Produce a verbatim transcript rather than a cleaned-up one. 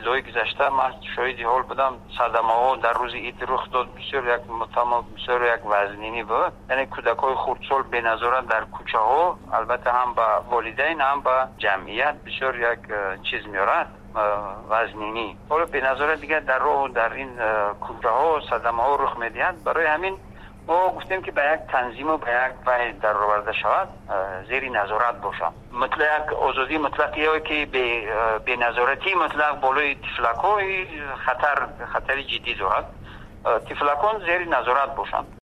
روزهای گذشته من شاهد حال بودم صدمه ها در روز عید رخ داد، بسیار یک متهم، بسیار یک وزنینی بود. یعنی کودکای خردسال به نظارت در کوچه ها، البته هم به والدین هم به جمعیت بسیار یک چیز میارد وزنینی. حالا به نظارت دیگه در راه در این کوچه ها صدمه ها رخ میدهد. برای همین ما گفتیم که به یک تنظیم و به یک وحی در آورده شود، زیر نظارت باشم. مطلق آزادی مطلقی هایی که به به نظارتی مطلق بالای طفلک های خطر خطری جدی دارد. طفلکان زیر نظارت باشند.